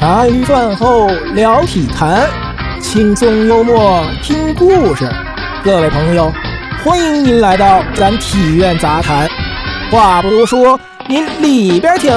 茶余饭后聊体坛，轻松幽默听故事。各位朋友，欢迎您来到咱体院杂谈。话不多说，您里边请。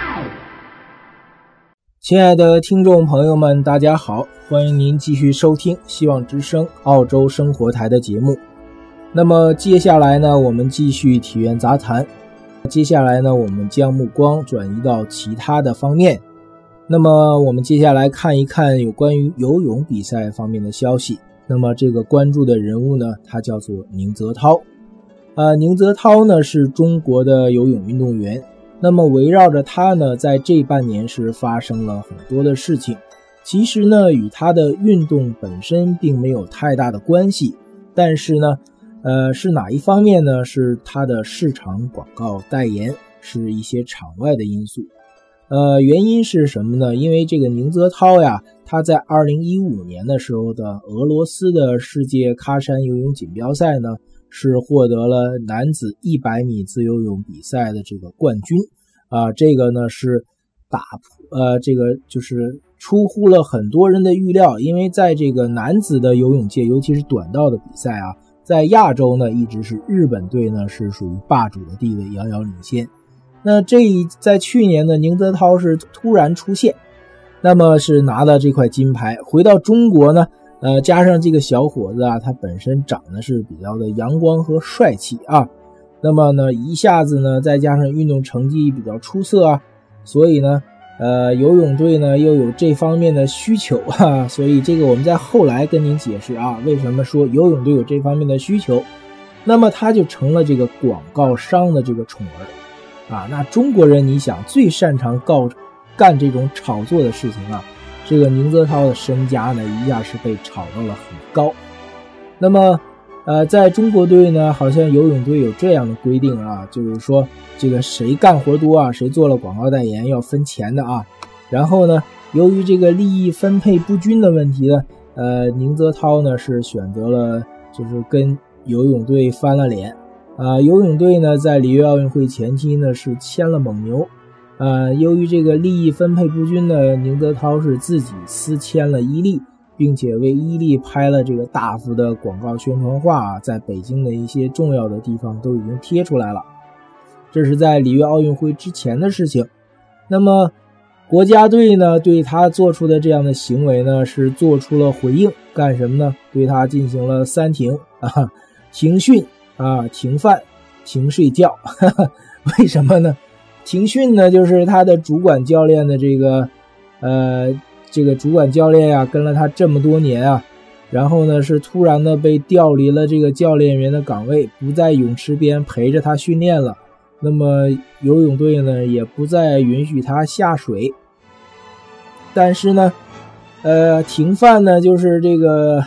亲爱的听众朋友们，大家好，欢迎您继续收听希望之声澳洲生活台的节目。那么接下来呢，我们继续体院杂谈。接下来呢，我们将目光转移到其他的方面。那么我们接下来看一看有关于游泳比赛方面的消息。那么这个关注的人物呢，他叫做宁泽涛。宁泽涛呢是中国的游泳运动员。那么围绕着他呢，在这半年是发生了很多的事情。其实呢，与他的运动本身并没有太大的关系，但是呢，是哪一方面呢？是他的市场广告代言，是一些场外的因素。原因是什么呢？因为这个宁泽涛呀，他在2015年的时候的俄罗斯的世界喀山游泳锦标赛呢，是获得了男子100米自由泳比赛的这个冠军。这个呢是这个就是出乎了很多人的预料，因为在这个男子的游泳界，尤其是短道的比赛啊，在亚洲呢一直是日本队呢是属于霸主的地位，遥遥领先。那在去年呢，宁泽涛是突然出现，那么是拿了这块金牌。回到中国呢，加上这个小伙子啊，他本身长得是比较的阳光和帅气啊，那么呢一下子呢再加上运动成绩比较出色啊，所以呢游泳队呢又有这方面的需求啊，所以这个我们在后来跟您解释啊，为什么说游泳队有这方面的需求。那么他就成了这个广告商的这个宠儿啊。那中国人你想最擅长干这种炒作的事情啊，这个宁泽涛的身家呢一下是被炒到了很高。那么在中国队呢，好像游泳队有这样的规定啊，就是说这个谁干活多啊，谁做了广告代言要分钱的啊。然后呢，由于这个利益分配不均的问题呢，宁泽涛呢是选择了就是跟游泳队翻了脸。游泳队呢在里约奥运会前期呢是签了蒙牛。由于这个利益分配不均呢，宁泽涛是自己私签了伊利，并且为伊利拍了这个大幅的广告宣传画在北京的一些重要的地方都已经贴出来了。这是在里约奥运会之前的事情。那么国家队呢对他做出的这样的行为呢是做出了回应，干什么呢？对他进行了3停停训停饭停睡觉为什么呢？停训呢就是他的主管教练的这个主管教练啊，跟了他这么多年啊，然后呢是突然的被调离了这个教练员的岗位，不在泳池边陪着他训练了。那么游泳队呢也不再允许他下水。但是呢停饭呢就是这个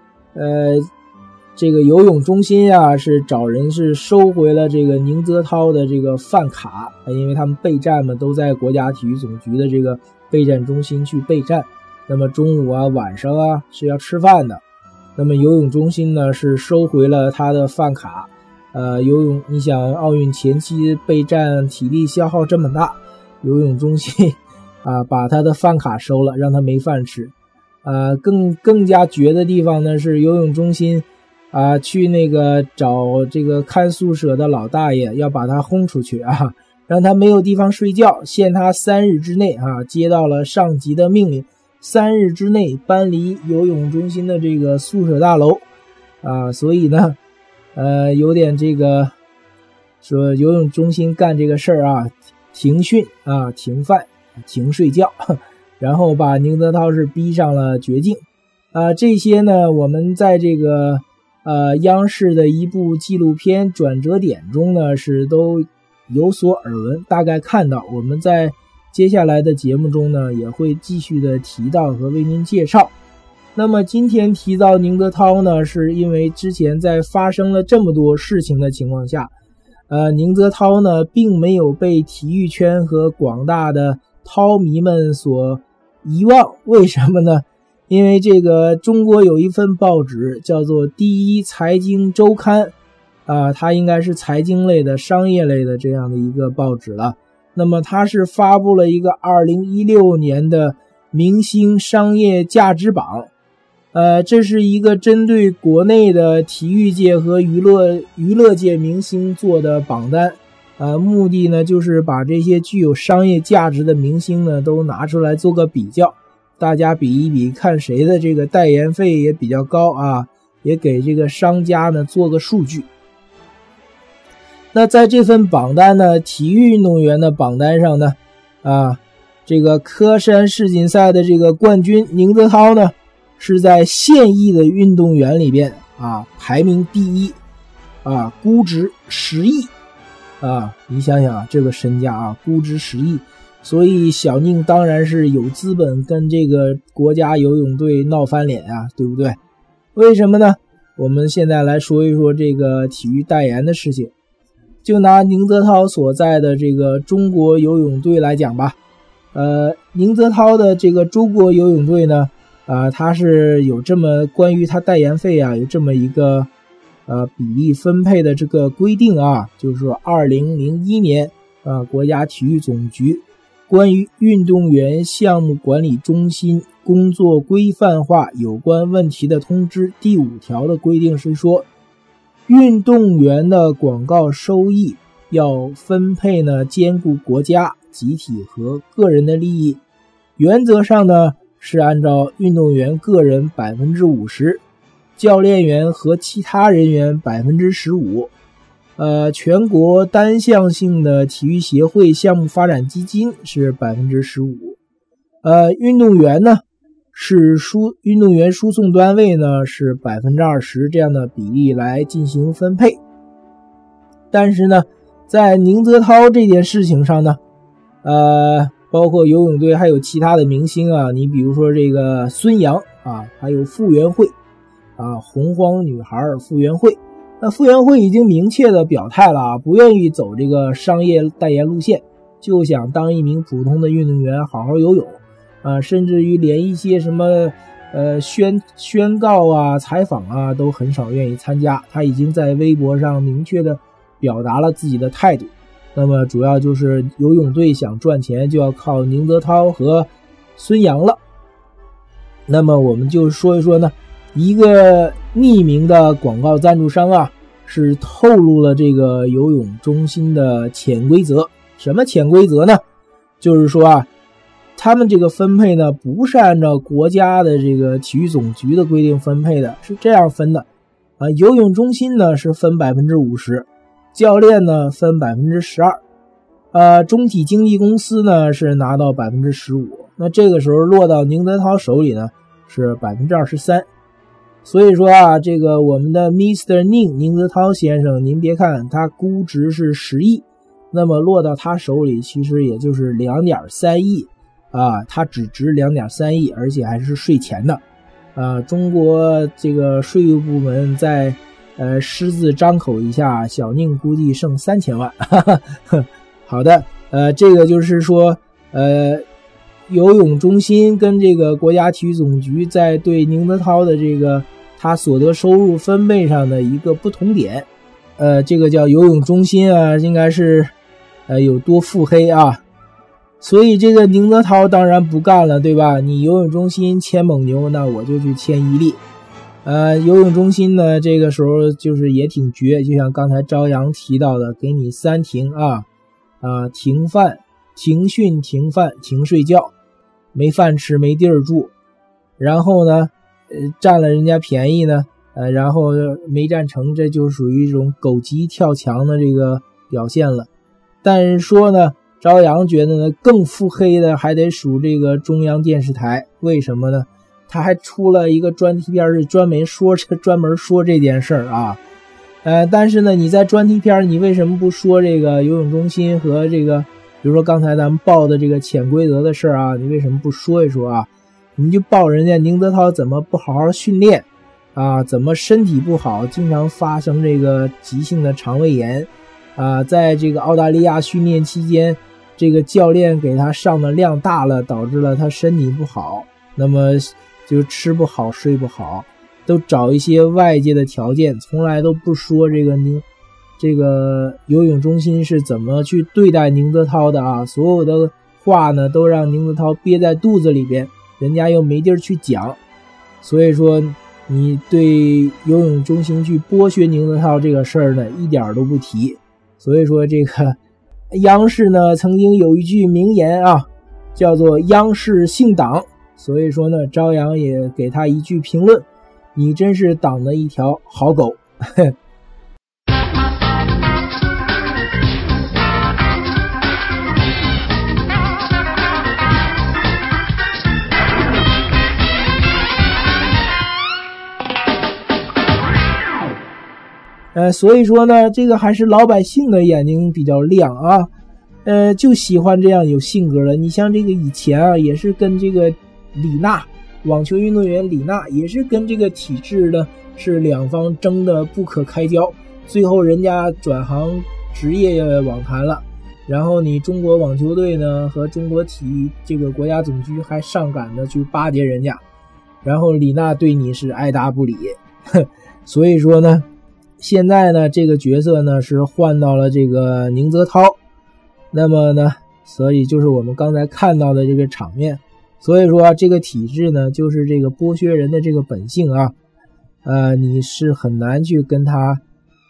游泳中心啊是找人是收回了这个宁泽涛的这个饭卡，因为他们备战嘛都在国家体育总局的这个备战中心去备战，那么中午啊晚上啊是要吃饭的。那么游泳中心呢是收回了他的饭卡。游泳你想奥运前期备战体力消耗这么大，游泳中心把他的饭卡收了，让他没饭吃。更加绝的地方呢是游泳中心去那个找这个看宿舍的老大爷，要把他轰出去啊，让他没有地方睡觉，限他3日之内接到了上级的命令，3日之内搬离游泳中心的这个宿舍大楼所以呢有点这个说游泳中心干这个事儿停训停饭停睡觉，然后把宁泽涛是逼上了绝境这些呢我们在这个央视的一部纪录片转折点中呢是都有所耳闻，大概看到。我们在接下来的节目中呢也会继续的提到和为您介绍。那么今天提到宁泽涛呢，是因为之前在发生了这么多事情的情况下，宁泽涛呢并没有被体育圈和广大的涛迷们所遗忘。为什么呢？因为这个中国有一份报纸叫做第一财经周刊它应该是财经类的商业类的这样的一个报纸了。那么它是发布了一个2016年的明星商业价值榜。这是一个针对国内的体育界和娱乐界明星做的榜单。目的呢就是把这些具有商业价值的明星呢都拿出来做个比较，大家比一比，看谁的这个代言费也比较高啊，也给这个商家呢做个数据。那在这份榜单呢，体育运动员的榜单上呢，这个科山世锦赛的这个冠军宁泽涛呢，是在现役的运动员里边排名第一，估值10亿你想想这个身价估值10亿，所以小宁当然是有资本跟这个国家游泳队闹翻脸对不对？为什么呢？我们现在来说一说这个体育代言的事情。就拿宁泽涛所在的这个中国游泳队来讲吧，宁泽涛的这个中国游泳队呢，他是有这么关于他代言费有这么一个比例分配的这个规定就是说2001年国家体育总局关于运动员项目管理中心工作规范化有关问题的通知第5条的规定是说，运动员的广告收益要分配呢兼顾国家、集体和个人的利益，原则上呢是按照运动员个人 50%， 教练员和其他人员 15%， 全国单项性的体育协会项目发展基金是 15%， 运动员呢是运动员输送单位呢是 20% 这样的比例来进行分配。但是呢在宁泽涛这件事情上呢包括游泳队还有其他的明星你比如说这个孙杨还有傅园慧洪荒女孩傅园慧，那傅园慧已经明确的表态了不愿意走这个商业代言路线，就想当一名普通的运动员好好游泳甚至于连一些什么宣告采访都很少愿意参加，他已经在微博上明确的表达了自己的态度。那么主要就是游泳队想赚钱就要靠宁泽涛和孙杨了。那么我们就说一说呢，一个匿名的广告赞助商是透露了这个游泳中心的潜规则。什么潜规则呢？就是说他们这个分配呢不是按照国家的这个体育总局的规定分配的，是这样分的游泳中心呢是分 50%， 教练呢分 12%， 中体经纪公司呢是拿到 15%， 那这个时候落到宁泽涛手里呢是 23%。 所以说这个我们的 Mr. 宁泽涛先生，您别看他估值是10亿，那么落到他手里其实也就是 2.3 亿他只值 2.3 亿，而且还是税前的中国这个税务部门在狮子张口一下，小宁估计剩3000万好的这个就是说游泳中心跟这个国家体育总局在对宁泽涛的这个他所得收入分配上的一个不同点。这个叫游泳中心应该是有多腹黑所以这个宁泽涛当然不干了，对吧？你游泳中心牵蒙牛，那我就去牵伊利。游泳中心呢这个时候就是也挺绝，就像刚才朝阳提到的，给你3停停饭、停训、停饭、停睡觉，没饭吃没地儿住，然后呢占了人家便宜呢然后没占成，这就属于一种狗急跳墙的这个表现了。但是说呢朝阳觉得呢更腹黑的还得数这个中央电视台。为什么呢？他还出了一个专题片是专门说这件事儿但是呢你在专题片你为什么不说这个游泳中心和这个比如说刚才咱们报的这个潜规则的事儿你为什么不说一说你就报人家宁泽涛怎么不好好训练怎么身体不好，经常发生这个急性的肠胃炎在这个澳大利亚训练期间，这个教练给他上的量大了，导致了他身体不好，那么就吃不好睡不好，都找一些外界的条件，从来都不说这个游泳中心是怎么去对待宁泽涛的所有的话呢都让宁泽涛憋在肚子里边人家又没地儿去讲，所以说你对游泳中心去剥削宁泽涛这个事儿呢一点都不提。所以说这个央视呢曾经有一句名言啊，叫做央视姓党，所以说呢朝阳也给他一句评论，你真是党的一条好狗。所以说呢这个还是老百姓的眼睛比较亮啊，就喜欢这样有性格的。你像这个以前啊也是跟这个李娜，网球运动员李娜也是跟这个体制的是两方争得不可开交，最后人家转行职业网坛了，然后你中国网球队呢和中国体育这个国家总局还上赶着去巴结人家，然后李娜对你是爱答不理。所以说呢现在呢这个角色呢是换到了这个宁泽涛，那么呢所以就是我们刚才看到的这个场面。所以说这个体制呢就是这个剥削人的这个本性啊，你是很难去跟他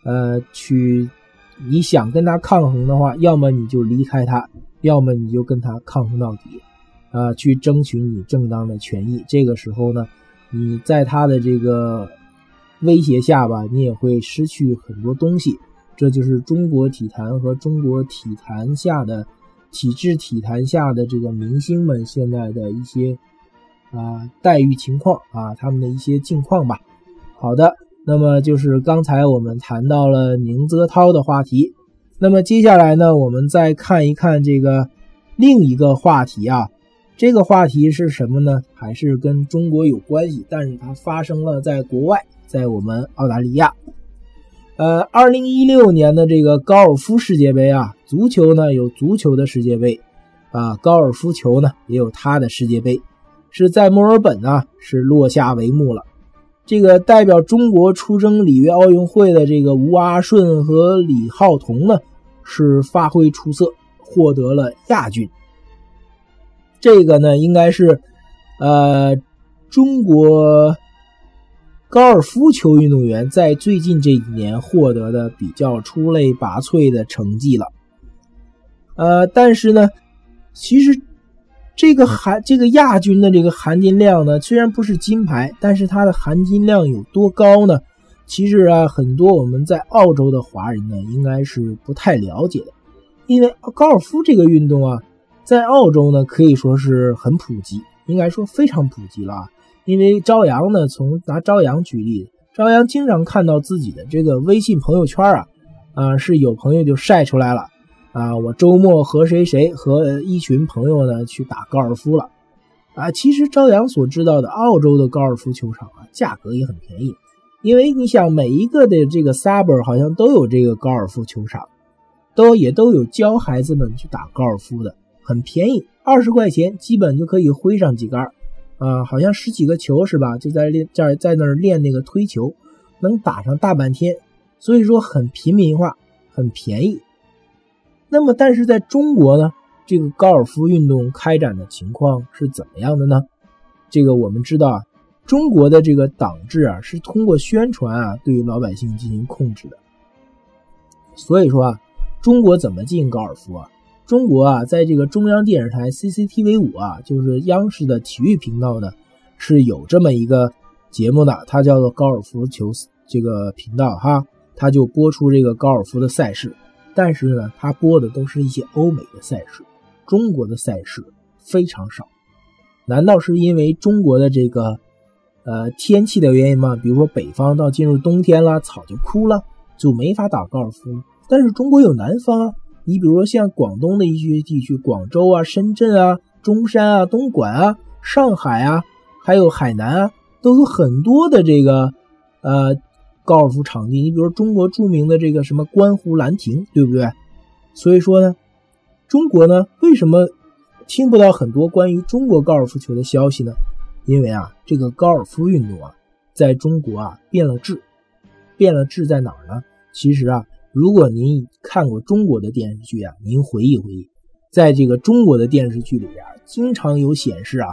你想跟他抗衡的话，要么你就离开他，要么你就跟他抗衡到底，去争取你正当的权益。这个时候呢你在他的这个威胁下吧，你也会失去很多东西。这就是中国体坛和中国体坛下的体制体坛下的这个明星们现在的一些待遇情况啊，他们的一些境况吧。好的，那么就是刚才我们谈到了宁泽涛的话题，那么接下来呢我们再看一看这个另一个话题啊。这个话题是什么呢？还是跟中国有关系，但是它发生了在国外，在我们澳大利亚。2016年的这个高尔夫世界杯啊，足球呢有足球的世界杯高尔夫球呢也有它的世界杯，是在墨尔本啊是落下帷幕了。这个代表中国出征里约奥运会的这个吴阿顺和李浩彤呢是发挥出色，获得了亚军。这个呢应该是中国高尔夫球运动员在最近这几年获得的比较出类拔萃的成绩了。但是呢其实这个亚军的这个含金量呢虽然不是金牌，但是它的含金量有多高呢？其实很多我们在澳洲的华人呢应该是不太了解的。因为高尔夫这个运动啊在澳洲呢可以说是很普及，应该说非常普及了。因为朝阳呢，拿朝阳举例，朝阳经常看到自己的这个微信朋友圈是有朋友就晒出来了我周末和和一群朋友呢去打高尔夫了其实朝阳所知道的澳洲的高尔夫球场价格也很便宜，因为你想每一个的这个 suburb 好像都有这个高尔夫球场，也都有教孩子们去打高尔夫的，很便宜，20块钱基本就可以挥上几杆好像10几个球是吧，就在那儿练那个推球，能打上大半天，所以说很平民化，很便宜。那么但是在中国呢，这个高尔夫运动开展的情况是怎么样的呢？这个我们知道中国的这个党治是通过宣传对于老百姓进行控制的。所以说中国怎么进高尔夫中国在这个中央电视台 CCTV5 就是央视的体育频道的是有这么一个节目的，它叫做高尔夫球这个频道它就播出这个高尔夫的赛事，但是呢它播的都是一些欧美的赛事，中国的赛事非常少。难道是因为中国的这个天气的原因吗？比如说北方到进入冬天了，草就枯了，就没法打高尔夫。但是中国有南方你比如说像广东的一些地区，广州深圳中山东莞上海还有海南都有很多的这个高尔夫场地。你比如说中国著名的这个什么观湖兰亭，对不对？所以说呢中国呢为什么听不到很多关于中国高尔夫球的消息呢？因为这个高尔夫运动在中国变了质。变了质在哪儿呢？其实如果您看过中国的电视剧您回忆回忆，在这个中国的电视剧里经常有显示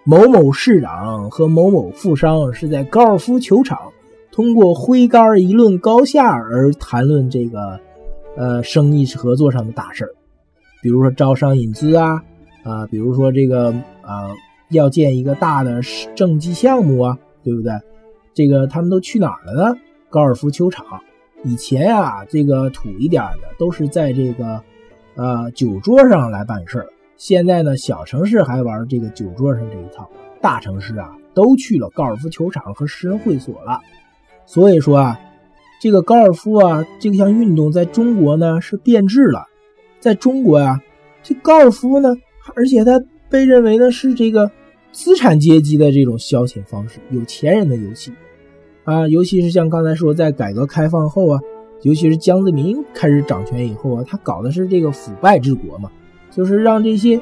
某某市长和某某富商是在高尔夫球场通过挥杆一论高下而谈论这个生意合作上的大事儿，比如说招商引资啊，比如说这个要建一个大的政绩项目啊，对不对？这个他们都去哪儿了呢？高尔夫球场。以前啊，这个土一点的都是在这个酒桌上来办事儿，现在呢，小城市还玩这个酒桌上这一套，大城市啊都去了高尔夫球场和私人会所了。所以说啊，这个高尔夫啊这项运动在中国呢是变质了。在中国啊，这高尔夫呢，而且它被认为呢是这个资产阶级的这种消遣方式，有钱人的游戏啊。尤其是像刚才说，在改革开放后啊，尤其是江泽民开始掌权以后啊，他搞的是这个腐败治国嘛，就是让这些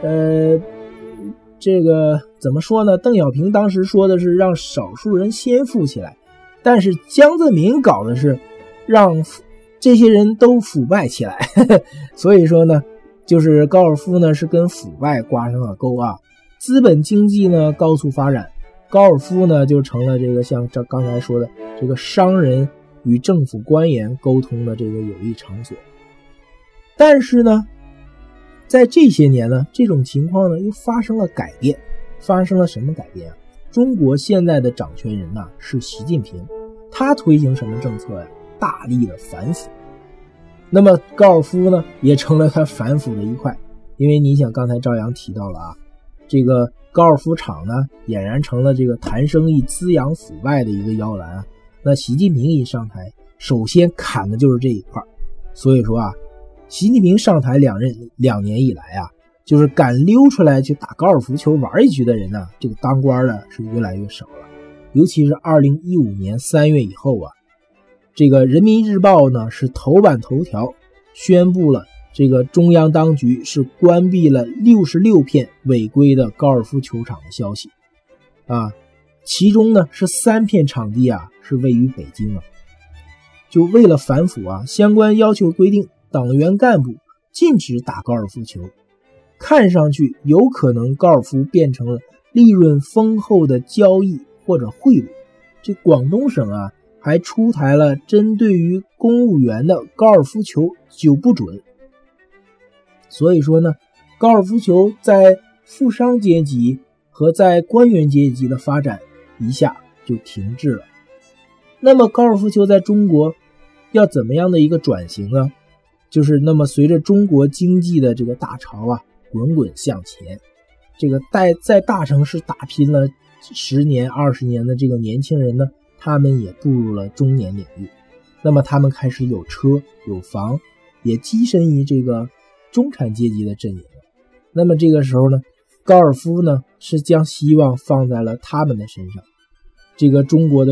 这个怎么说呢？邓小平当时说的是让少数人先富起来，但是江泽民搞的是让这些人都腐败起来所以说呢，就是高尔夫呢是跟腐败挂上了钩啊。资本经济呢高速发展，高尔夫呢就成了这个像这刚才说的这个商人与政府官员沟通的这个有益场所。但是呢，在这些年呢，这种情况呢又发生了改变。发生了什么改变啊？中国现在的掌权人啊是习近平，他推行什么政策呀？大力的反腐。那么高尔夫呢也成了他反腐的一块，因为你想刚才赵阳提到了啊，这个高尔夫场呢俨然成了这个谈生意滋养腐败的一个摇篮啊。那习近平一上台，首先砍的就是这一块。所以说啊，习近平上台2年以来啊，就是敢溜出来去打高尔夫球玩一局的人呢，这个当官的是越来越少了。尤其是2015年3月以后啊，这个人民日报呢是头版头条宣布了这个中央当局是关闭了66片违规的高尔夫球场的消息啊，其中呢是3片场地啊是位于北京啊。就为了反腐啊，相关要求规定党员干部禁止打高尔夫球，看上去有可能高尔夫变成了利润丰厚的交易或者贿赂。这广东省啊还出台了针对于公务员的高尔夫球9不准。所以说呢，高尔夫球在富商阶级和在官员阶级的发展一下就停滞了。那么高尔夫球在中国要怎么样的一个转型呢？就是那么随着中国经济的这个大潮啊滚滚向前，这个在大城市打拼了10年20年的这个年轻人呢，他们也步入了中年领域。那么他们开始有车有房，也跻身于这个中产阶级的阵营。那么这个时候呢，高尔夫呢是将希望放在了他们的身上。这个中国的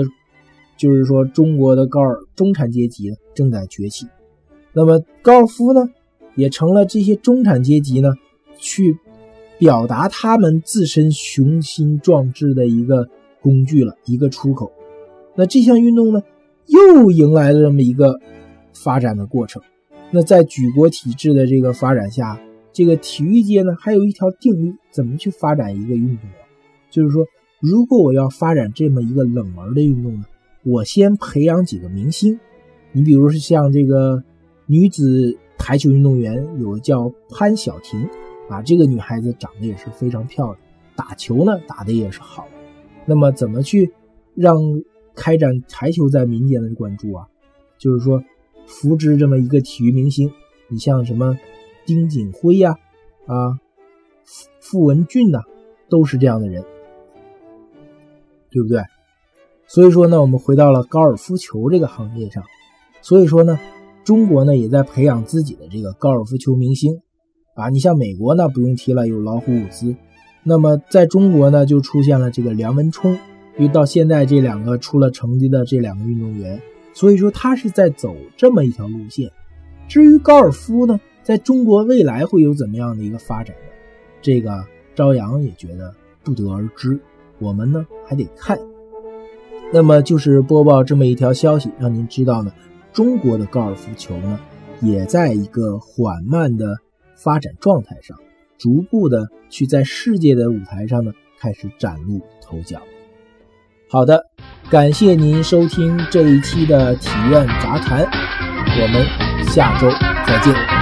中产阶级呢正在崛起，那么高尔夫呢也成了这些中产阶级呢去表达他们自身雄心壮志的一个工具了，一个出口。那这项运动呢又迎来了这么一个发展的过程。那在举国体制的这个发展下，这个体育界呢还有一条定律，怎么去发展一个运动啊？就是说，如果我要发展这么一个冷门的运动呢，我先培养几个明星。你比如是像这个女子台球运动员，有个叫潘晓婷啊，这个女孩子长得也是非常漂亮，打球呢打得也是好。那么怎么去让开展台球在民间的关注啊？就是说扶植这么一个体育明星，你像什么丁锦辉呀、傅文俊呐，都是这样的人，对不对？所以说呢，我们回到了高尔夫球这个行业上。所以说呢，中国呢也在培养自己的这个高尔夫球明星啊。你像美国呢不用提了，有老虎伍兹。那么在中国呢就出现了这个梁文冲，因为到现在这2个出了成绩的这2个运动员，所以说他是在走这么一条路线。至于高尔夫呢，在中国未来会有怎么样的一个发展呢？这个朝阳也觉得不得而知，我们呢还得看。那么就是播报这么一条消息，让您知道呢，中国的高尔夫球呢也在一个缓慢的发展状态上，逐步的去在世界的舞台上呢开始崭露头角。好的，感谢您收听这一期的体院杂谈，我们下周再见。